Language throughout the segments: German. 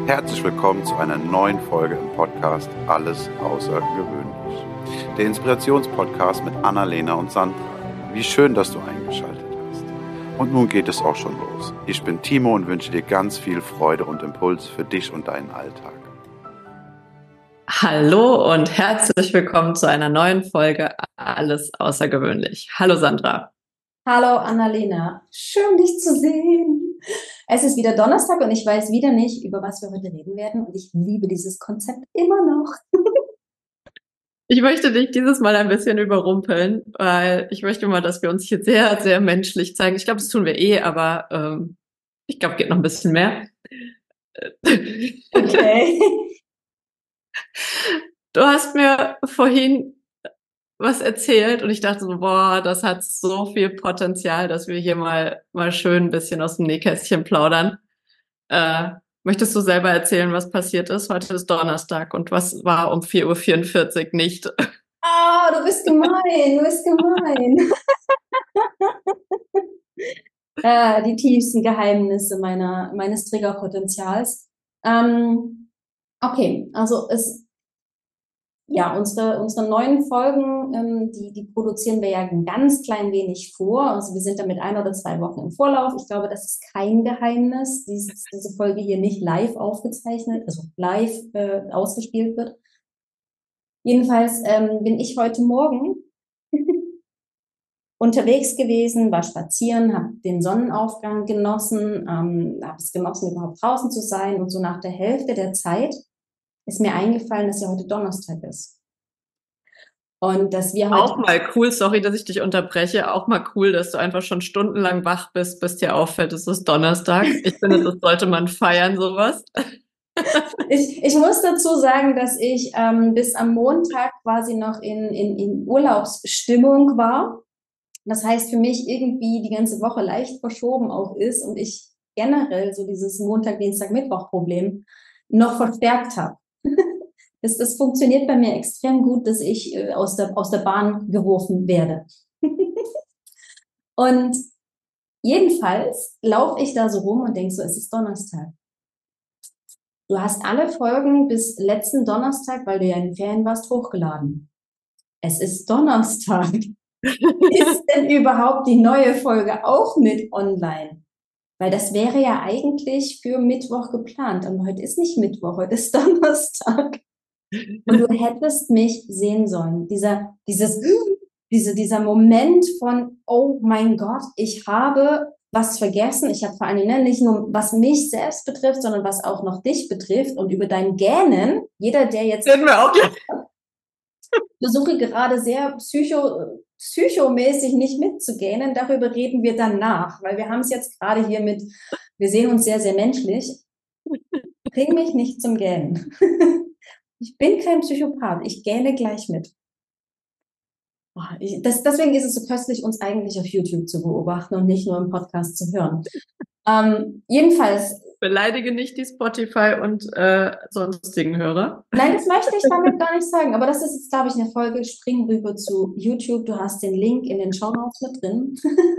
Herzlich willkommen zu einer neuen Folge im Podcast Alles Außergewöhnlich. Der Inspirationspodcast mit Annalena und Sandra. Wie schön, dass du eingeschaltet hast. Und nun geht es auch schon los. Ich bin Timo und wünsche dir ganz viel Freude und Impuls für dich und deinen Alltag. Hallo und herzlich willkommen zu einer neuen Folge Alles Außergewöhnlich. Hallo Sandra. Hallo Annalena, schön dich zu sehen. Es ist wieder Donnerstag und ich weiß wieder nicht, über was wir heute reden werden und ich liebe dieses Konzept immer noch. Ich möchte dich dieses Mal ein bisschen überrumpeln, weil ich möchte mal, dass wir uns hier sehr, sehr menschlich zeigen. Ich glaube, das tun wir aber ich glaube, geht noch ein bisschen mehr. Okay. Du hast mir vorhin was erzählt und ich dachte so, boah, das hat so viel Potenzial, dass wir hier mal schön ein bisschen aus dem Nähkästchen plaudern. Möchtest du selber erzählen, was passiert ist? Heute ist Donnerstag und was war um 4:44 Uhr nicht? Ah, du bist gemein. Die tiefsten Geheimnisse meines Triggerpotenzials. Okay, also unsere neuen Folgen, die produzieren wir ja ein ganz klein wenig vor. Also wir sind da mit 1 oder 2 Wochen im Vorlauf. Ich glaube, das ist kein Geheimnis, diese Folge hier nicht live aufgezeichnet, also live ausgespielt wird. Jedenfalls bin ich heute Morgen unterwegs gewesen, war spazieren, habe den Sonnenaufgang genossen, habe es genossen, überhaupt draußen zu sein. Und so nach der Hälfte der Zeit ist mir eingefallen, dass ja heute Donnerstag ist. Und dass wir heute... Auch mal cool, sorry, dass ich dich unterbreche, auch mal cool, dass du einfach schon stundenlang wach bist, bis dir auffällt, es ist Donnerstag. Ich finde, das sollte man feiern, sowas. Ich muss dazu sagen, dass ich bis am Montag quasi noch in Urlaubsstimmung war. Das heißt, für mich irgendwie die ganze Woche leicht verschoben auch ist und ich generell so dieses Montag, Dienstag, Mittwoch-Problem noch verstärkt habe. Das funktioniert bei mir extrem gut, dass ich aus der Bahn geworfen werde. Und jedenfalls laufe ich da so rum und denke so, es ist Donnerstag. Du hast alle Folgen bis letzten Donnerstag, weil du ja in den Ferien warst, hochgeladen. Es ist Donnerstag. Ist denn überhaupt die neue Folge auch mit online? Weil das wäre ja eigentlich für Mittwoch geplant. Und heute ist nicht Mittwoch, heute ist Donnerstag. Und du hättest mich sehen sollen. Dieser Moment von, oh mein Gott, ich habe was vergessen. Ich habe vor allem nicht nur, was mich selbst betrifft, sondern was auch noch dich betrifft. Und über dein Gähnen, jeder, der jetzt... versuche gerade sehr psychomäßig nicht mitzugähnen. Darüber reden wir danach, weil wir haben es jetzt gerade hier mit, wir sehen uns sehr, sehr menschlich. Bring mich nicht zum Gähnen. Ich bin kein Psychopath, ich gähne gleich mit. Deswegen ist es so köstlich, uns eigentlich auf YouTube zu beobachten und nicht nur im Podcast zu hören. Jedenfalls. Beleidige nicht die Spotify und sonstigen Hörer. Nein, das möchte ich damit gar nicht sagen. Aber das ist jetzt, glaube ich, eine Folge. Spring rüber zu YouTube. Du hast den Link in den Shownotes mit drin.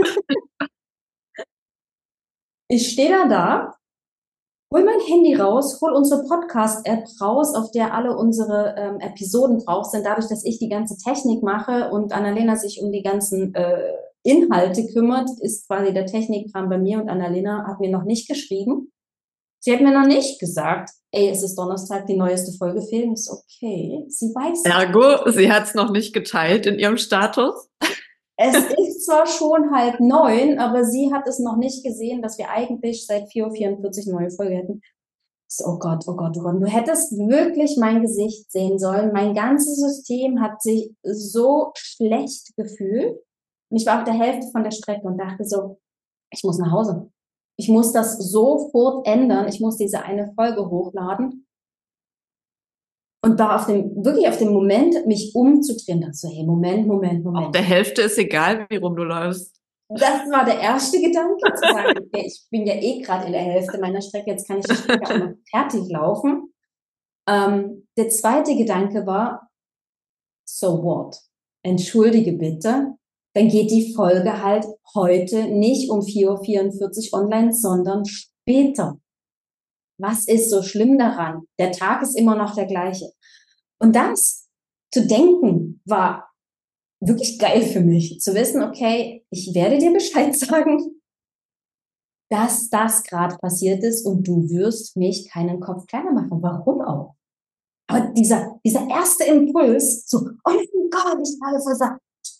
Ich stehe da, hol mein Handy raus, hol unsere Podcast-App raus, auf der alle unsere Episoden drauf sind. Dadurch, dass ich die ganze Technik mache und Annalena sich um die ganzen Inhalte kümmert, ist quasi der Technikkram bei mir und Annalena hat mir noch nicht geschrieben. Sie hat mir noch nicht gesagt, ey, es ist Donnerstag, die neueste Folge fehlt. Ist okay, sie weiß. Ergo, sie hat es noch nicht geteilt in ihrem Status. Es ist zwar schon 8:30, aber sie hat es noch nicht gesehen, dass wir eigentlich seit 4:44 Uhr eine neue Folge hätten. So, oh Gott, oh Gott, oh Gott. Du hättest wirklich mein Gesicht sehen sollen. Mein ganzes System hat sich so schlecht gefühlt. Und ich war auf der Hälfte von der Strecke und dachte so, ich muss nach Hause. Ich muss das sofort ändern. Ich muss diese eine Folge hochladen. Und war wirklich auf dem Moment, mich umzudrehen. Dachte so, hey, Moment. Auf der Hälfte ist egal, wie rum du läufst. Das war der erste Gedanke, zu sagen, okay, ich bin ja eh gerade in der Hälfte meiner Strecke, jetzt kann ich die Strecke auch noch fertig laufen. Der zweite Gedanke war, so what? Entschuldige bitte, dann geht die Folge halt heute nicht um 4:44 Uhr online, sondern später. Was ist so schlimm daran? Der Tag ist immer noch der gleiche. Und das zu denken war wirklich geil für mich. Zu wissen, okay, ich werde dir Bescheid sagen, dass das gerade passiert ist und du wirst mich keinen Kopf kleiner machen. Warum auch? Aber dieser erste Impuls, so, oh mein Gott, ich habe versagt.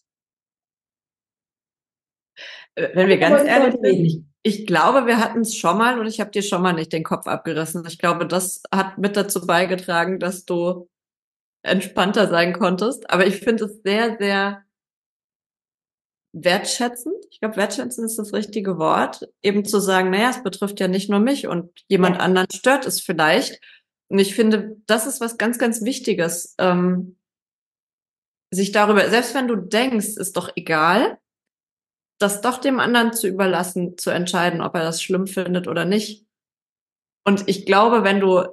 Wenn wir ganz ehrlich sind, ich glaube, wir hatten es schon mal und ich habe dir schon mal nicht den Kopf abgerissen. Ich glaube, das hat mit dazu beigetragen, dass du entspannter sein konntest. Aber ich finde es sehr, sehr wertschätzend. Ich glaube, wertschätzend ist das richtige Wort. Eben zu sagen, naja, es betrifft ja nicht nur mich und jemand anderen stört es vielleicht. Und ich finde, das ist was ganz, ganz Wichtiges. Sich darüber, selbst wenn du denkst, ist doch egal, das doch dem anderen zu überlassen, zu entscheiden, ob er das schlimm findet oder nicht. Und ich glaube, wenn du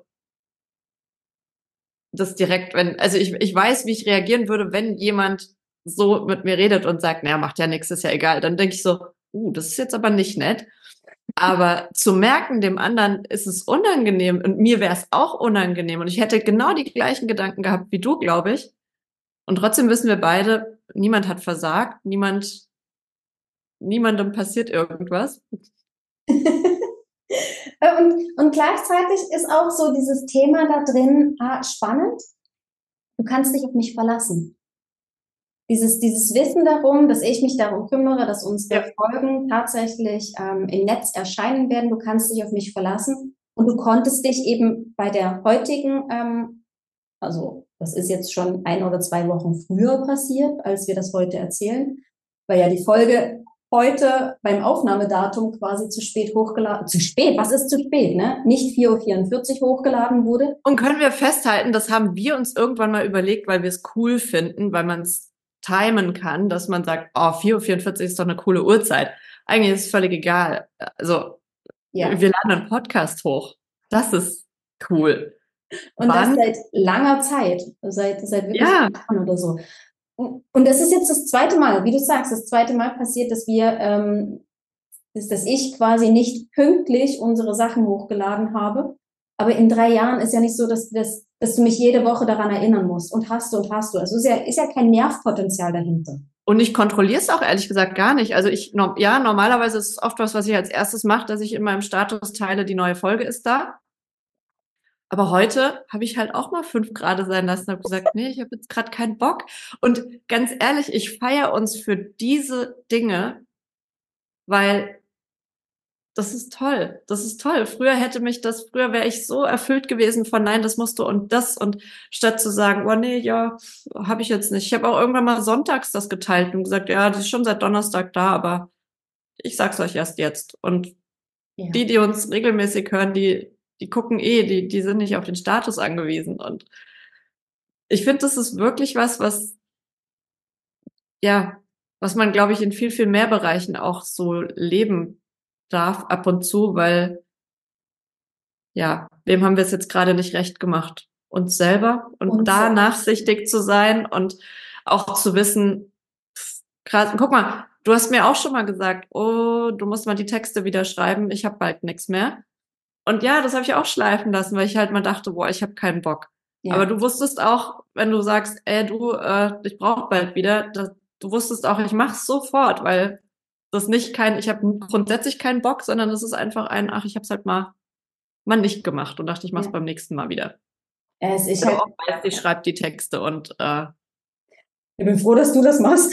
das direkt, also ich weiß, wie ich reagieren würde, wenn jemand so mit mir redet und sagt, naja, macht ja nichts, ist ja egal. Dann denke ich so, das ist jetzt aber nicht nett. Aber zu merken, dem anderen ist es unangenehm und mir wäre es auch unangenehm und ich hätte genau die gleichen Gedanken gehabt wie du, glaube ich. Und trotzdem wissen wir beide, niemand hat versagt, niemandem passiert irgendwas. Und gleichzeitig ist auch so dieses Thema da drin spannend. Du kannst dich auf mich verlassen. Dieses Wissen darum, dass ich mich darum kümmere, dass unsere Folgen tatsächlich im Netz erscheinen werden. Du kannst dich auf mich verlassen. Und du konntest dich eben bei der heutigen, also das ist jetzt schon 1 oder 2 Wochen früher passiert, als wir das heute erzählen, weil ja die Folge heute beim Aufnahmedatum quasi zu spät hochgeladen, zu spät, was ist zu spät, ne? Nicht 4:44 Uhr hochgeladen wurde. Und können wir festhalten, das haben wir uns irgendwann mal überlegt, weil wir es cool finden, weil man es timen kann, dass man sagt, 4:44 Uhr ist doch eine coole Uhrzeit. Eigentlich ist es völlig egal. Also, wir laden einen Podcast hoch. Das ist cool. Und das seit langer Zeit, seit wirklich Jahren oder so. Und das ist jetzt das zweite Mal, wie du sagst, das zweite Mal passiert, dass dass ich quasi nicht pünktlich unsere Sachen hochgeladen habe. Aber in 3 Jahren ist ja nicht so, dass du mich jede Woche daran erinnern musst. Und hast du. Also ist ja kein Nervpotenzial dahinter. Und ich kontrolliere es auch ehrlich gesagt gar nicht. Also normalerweise ist es oft was ich als erstes mache, dass ich in meinem Status teile, die neue Folge ist da. Aber heute habe ich halt auch mal 5 Grad sein lassen und habe gesagt, nee, ich habe jetzt gerade keinen Bock. Und ganz ehrlich, ich feiere uns für diese Dinge, weil das ist toll. Das ist toll. Früher wäre ich so erfüllt gewesen von nein, das musst du und das. Und statt zu sagen, oh nee, ja, habe ich jetzt nicht. Ich habe auch irgendwann mal sonntags das geteilt und gesagt, ja, die ist schon seit Donnerstag da, aber ich sag's euch erst jetzt. Und die uns regelmäßig hören, die gucken die sind nicht auf den Status angewiesen. Und ich finde, das ist wirklich was man, glaube ich, in viel, viel mehr Bereichen auch so leben darf ab und zu, weil, wem haben wir es jetzt gerade nicht recht gemacht? Uns selber und da nachsichtig zu sein und auch zu wissen, krass, guck mal, du hast mir auch schon mal gesagt, du musst mal die Texte wieder schreiben, ich habe bald nichts mehr. Und ja, das habe ich auch schleifen lassen, weil ich halt mal dachte, ich habe keinen Bock. Ja. Aber du wusstest auch, wenn du sagst, ich brauche bald wieder, du wusstest auch, ich mach's sofort, weil das ich habe grundsätzlich keinen Bock, sondern das ist einfach ich habe es halt mal nicht gemacht und dachte, ich mach's beim nächsten Mal wieder. Ich schreibe die Texte und ich bin froh, dass du das machst.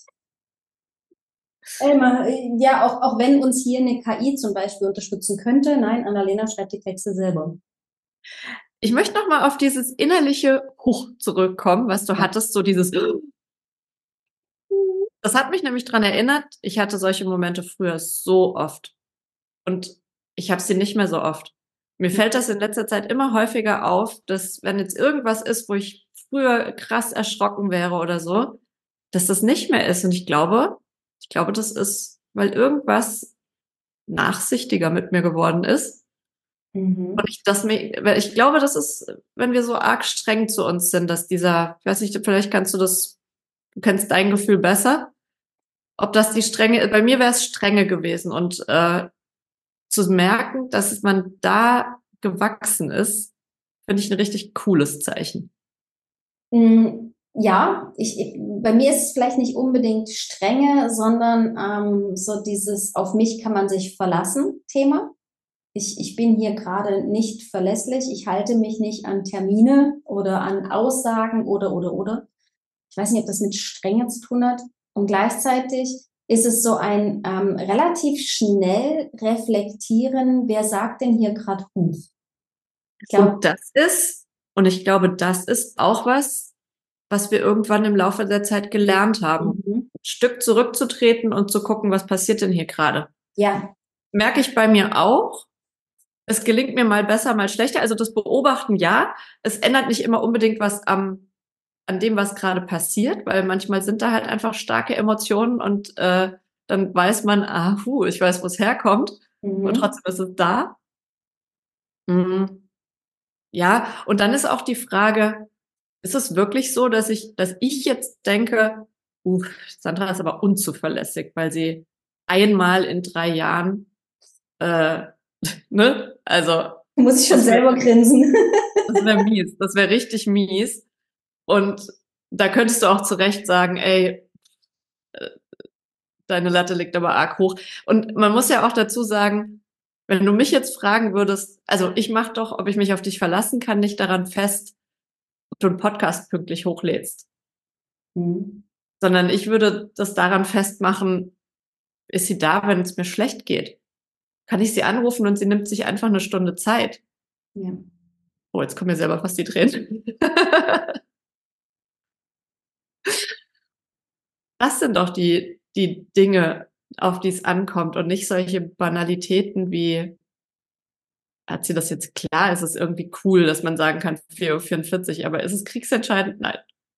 Ja, auch wenn uns hier eine KI zum Beispiel unterstützen könnte. Nein, Annalena schreibt die Texte selber. Ich möchte noch mal auf dieses innerliche Hoch zurückkommen, was du hattest, so dieses. Das hat mich nämlich dran erinnert, ich hatte solche Momente früher so oft. Und ich habe sie nicht mehr so oft. Mir fällt das in letzter Zeit immer häufiger auf, dass wenn jetzt irgendwas ist, wo ich früher krass erschrocken wäre oder so, dass das nicht mehr ist. Und ich glaube, das ist, weil irgendwas nachsichtiger mit mir geworden ist. Mhm. Und ich glaube, das ist, wenn wir so arg streng zu uns sind, dass ich weiß nicht, vielleicht du kennst dein Gefühl besser, ob das die Strenge, bei mir wäre es Strenge gewesen und zu merken, dass man da gewachsen ist, finde ich ein richtig cooles Zeichen. Ja, bei mir ist es vielleicht nicht unbedingt Strenge, sondern so dieses auf mich kann man sich verlassen Thema. Ich bin hier gerade nicht verlässlich. Ich halte mich nicht an Termine oder an Aussagen oder. Ich weiß nicht, ob das mit Strenge zu tun hat. Und gleichzeitig ist es so ein relativ schnell reflektieren, wer sagt denn hier gerade Huch? Ich glaube, das ist auch was wir irgendwann im Laufe der Zeit gelernt haben. Ein Stück zurückzutreten und zu gucken, was passiert denn hier gerade. Ja. Merke ich bei mir auch. Es gelingt mir mal besser, mal schlechter. Also das Beobachten, ja. Es ändert nicht immer unbedingt was an dem, was gerade passiert, weil manchmal sind da halt einfach starke Emotionen und dann weiß man, ich weiß, wo es herkommt. Und trotzdem ist es da. Ja, und dann ist auch die Frage, ist es wirklich so, dass ich jetzt denke, Sandra ist aber unzuverlässig, weil sie einmal in 3 Jahren, ne? Also. Muss ich schon selber grinsen. Das wäre mies. Das wäre richtig mies. Und da könntest du auch zu Recht sagen, ey, deine Latte liegt aber arg hoch. Und man muss ja auch dazu sagen, wenn du mich jetzt fragen würdest, also ich mache doch, ob ich mich auf dich verlassen kann, nicht daran fest, ob du einen Podcast pünktlich hochlädst. Sondern ich würde das daran festmachen, ist sie da, wenn es mir schlecht geht? Kann ich sie anrufen und sie nimmt sich einfach eine Stunde Zeit? Ja. Oh, jetzt kommen mir selber fast die Tränen. Das sind doch die Dinge, auf die es ankommt und nicht solche Banalitäten wie, hat sie das jetzt klar? Ist es irgendwie cool, dass man sagen kann 4:44 Uhr, aber ist es kriegsentscheidend? Nein.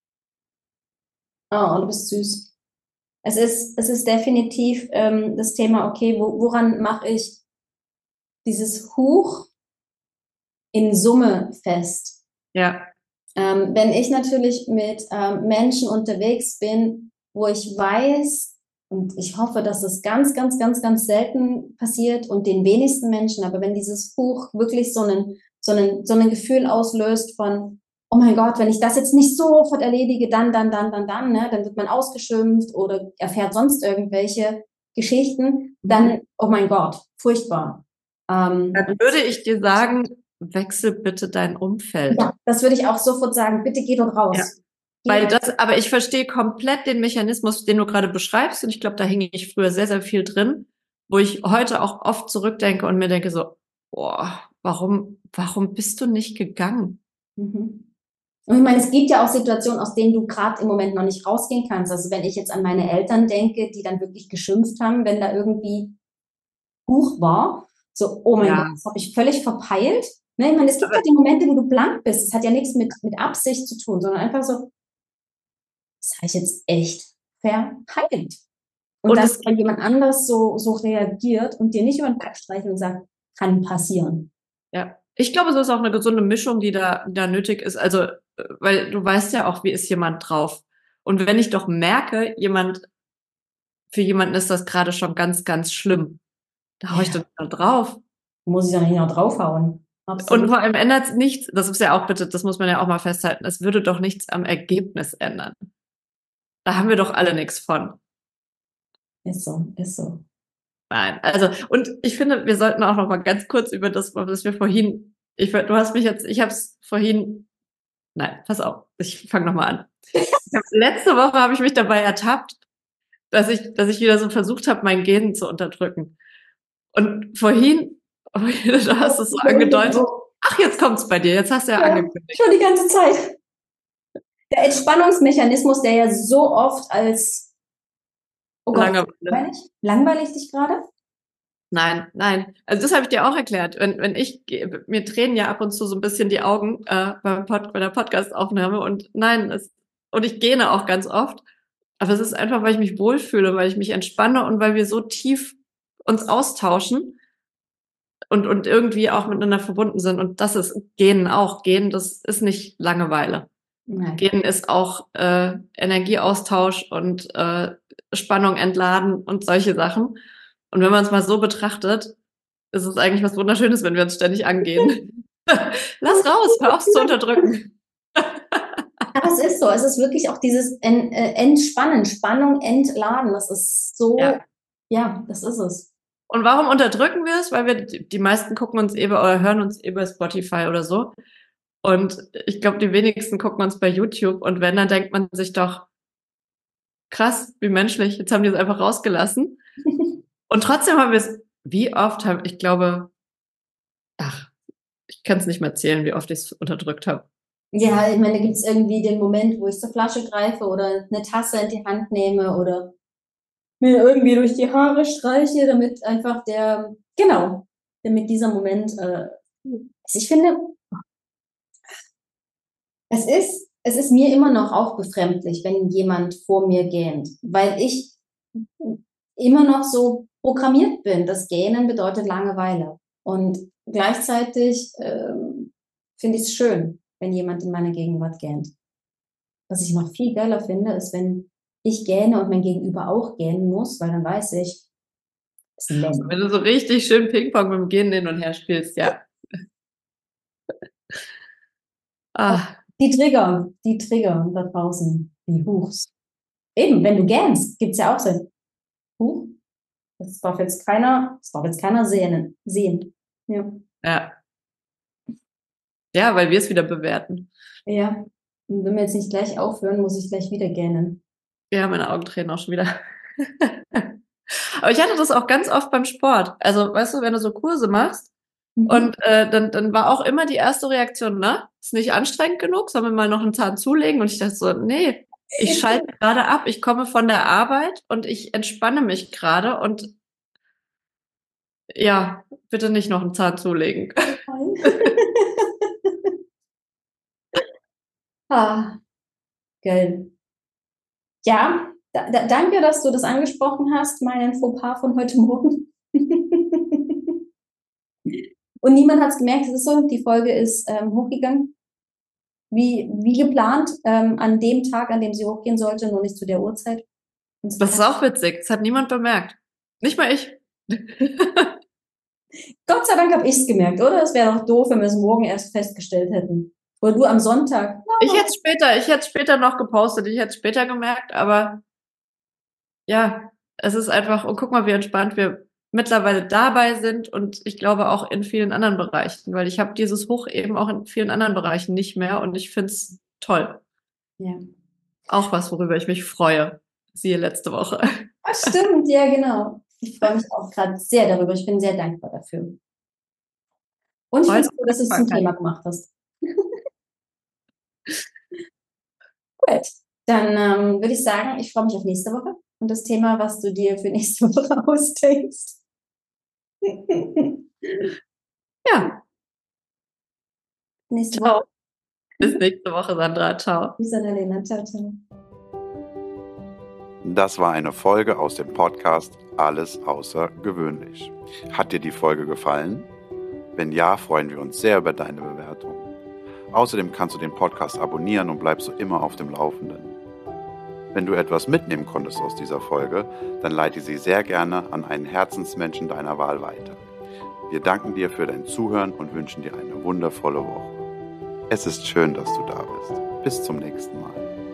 Oh, du bist süß. Es ist definitiv das Thema, okay, woran mache ich dieses Huch in Summe fest? Ja. Wenn ich natürlich mit Menschen unterwegs bin, wo ich weiß, und ich hoffe, dass es ganz, ganz, ganz, ganz selten passiert und den wenigsten Menschen, aber wenn dieses Huch wirklich so ein Gefühl auslöst von, oh mein Gott, wenn ich das jetzt nicht sofort erledige, dann, ne, dann wird man ausgeschimpft oder erfährt sonst irgendwelche Geschichten, dann, oh mein Gott, furchtbar. Dann würde ich dir sagen, wechsel bitte dein Umfeld. Ja, das würde ich auch sofort sagen, bitte geh dort raus. Ja. Aber ich verstehe komplett den Mechanismus, den du gerade beschreibst, und ich glaube, da hing ich früher sehr, sehr viel drin, wo ich heute auch oft zurückdenke und mir denke so, warum bist du nicht gegangen? Und ich meine, es gibt ja auch Situationen, aus denen du gerade im Moment noch nicht rausgehen kannst. Also wenn ich jetzt an meine Eltern denke, die dann wirklich geschimpft haben, wenn da irgendwie Huch war, so, oh mein Gott, das habe ich völlig verpeilt. Ne? Ich meine, es gibt ja die Momente, wo du blank bist. Es hat ja nichts mit Absicht zu tun, sondern einfach so, das habe ich jetzt echt verpeilt. Und dass dann jemand anders so reagiert und dir nicht über den Kopf streicht und sagt, kann passieren. Ja, ich glaube, es ist auch eine gesunde Mischung, die da nötig ist. Also, weil du weißt ja auch, wie ist jemand drauf. Und wenn ich doch merke, für jemanden ist das gerade schon ganz, ganz schlimm, da hau ich dann drauf. Muss ich dann nicht noch draufhauen. Absolut. Und vor allem ändert es nichts, das ist ja auch bitte, das muss man ja auch mal festhalten, es würde doch nichts am Ergebnis ändern. Da haben wir doch alle nichts von. Ist so. Nein, also, und ich finde, wir sollten auch noch mal ganz kurz über das, was wir vorhin, nein, pass auf, ich fange noch mal an. Letzte Woche habe ich mich dabei ertappt, dass ich wieder so versucht habe, mein Genen zu unterdrücken. Und vorhin, du hast es so angedeutet, ach, jetzt kommt's bei dir, jetzt hast du ja angekündigt. Schon die ganze Zeit. Der Entspannungsmechanismus, der ja so oft als langweilig dich gerade? Nein. Also das habe ich dir auch erklärt. Mir tränen ja ab und zu so ein bisschen die Augen bei der Podcast-Aufnahme und ich gähne auch ganz oft. Aber es ist einfach, weil ich mich wohlfühle, weil ich mich entspanne und weil wir so tief uns austauschen und irgendwie auch miteinander verbunden sind. Und das ist Gähnen auch. Gähnen, das ist nicht Langeweile. Nein. Gähnen ist auch Energieaustausch und Spannung entladen und solche Sachen. Und wenn man es mal so betrachtet, es ist eigentlich was Wunderschönes, wenn wir uns ständig angehen. Lass raus, hör auf zu unterdrücken. Aber es ist so, es ist wirklich auch dieses Entspannen, Spannung entladen. Das ist so, ja, das ist es. Und warum unterdrücken wir es? Weil wir, die meisten gucken uns oder hören uns bei Spotify oder so. Und ich glaube, die wenigsten gucken uns bei YouTube. Und wenn, dann denkt man sich doch, krass, wie menschlich, jetzt haben die es einfach rausgelassen. Und trotzdem haben wir es, wie oft haben, ich glaube, ich kann es nicht mehr zählen, wie oft ich es unterdrückt habe. Ja, ich meine, da gibt es irgendwie den Moment, wo ich zur Flasche greife oder eine Tasse in die Hand nehme oder mir irgendwie durch die Haare streiche, damit einfach damit dieser Moment, ich finde, es ist mir immer noch auch befremdlich, wenn jemand vor mir gähnt, weil ich immer noch so programmiert bin. Das Gähnen bedeutet Langeweile. Und gleichzeitig finde ich es schön, wenn jemand in meiner Gegenwart gähnt. Was ich noch viel geiler finde, ist, wenn ich gähne und mein Gegenüber auch gähnen muss, weil dann weiß ich, es ist ein Lärm. Wenn du so richtig schön Ping-Pong mit dem Gähnen hin und her spielst, ja. Die Trigger da draußen, die Huchs. Eben, wenn du gähnst, gibt's ja auch so, Huch, das darf jetzt keiner sehen. Ja. Ja, weil wir es wieder bewerten. Ja. Und wenn wir jetzt nicht gleich aufhören, muss ich gleich wieder gähnen. Ja, meine Augen tränen auch schon wieder. Aber ich hatte das auch ganz oft beim Sport. Also, weißt du, wenn du so Kurse machst, und dann war auch immer die erste Reaktion, ne? Ist nicht anstrengend genug? Sollen wir mal noch einen Zahn zulegen? Und ich dachte so, nee, ich schalte gerade ab. Ich komme von der Arbeit und ich entspanne mich gerade und ja, bitte nicht noch einen Zahn zulegen. Geil. Ja, danke, dass du das angesprochen hast, meinen Fauxpas von heute Morgen. Und niemand hat es gemerkt, es ist so, die Folge ist hochgegangen, wie geplant, an dem Tag, an dem sie hochgehen sollte, nur nicht zu der Uhrzeit. Das ist auch witzig, das hat niemand bemerkt. Nicht mal ich. Gott sei Dank habe ich es gemerkt, oder? Es wäre doch doof, wenn wir es morgen erst festgestellt hätten. Oder du am Sonntag. Ich hätte es später noch gepostet, ich hätte es später gemerkt, aber ja, es ist einfach, und guck mal, wie entspannt wir mittlerweile dabei sind und ich glaube auch in vielen anderen Bereichen, weil ich habe dieses Hoch eben auch in vielen anderen Bereichen nicht mehr und ich finde es toll. Ja. Auch was, worüber ich mich freue. Siehe letzte Woche. Ach, stimmt, ja, genau. Ich freue mich auch gerade sehr darüber. Ich bin sehr dankbar dafür. Und ich finde es gut, dass du es zum Thema gemacht hast. Gut, dann würde ich sagen, ich freue mich auf nächste Woche und das Thema, was du dir für nächste Woche ausdenkst. Ja. Nächste Ciao. Woche. Bis nächste Woche, Sandra. Ciao. Bis dann, Elena. Ciao, ciao. Das war eine Folge aus dem Podcast Alles außergewöhnlich. Hat dir die Folge gefallen? Wenn ja, freuen wir uns sehr über deine Bewertung. Außerdem kannst du den Podcast abonnieren und bleibst so immer auf dem Laufenden. Wenn du etwas mitnehmen konntest aus dieser Folge, dann leite sie sehr gerne an einen Herzensmenschen deiner Wahl weiter. Wir danken dir für dein Zuhören und wünschen dir eine wundervolle Woche. Es ist schön, dass du da bist. Bis zum nächsten Mal.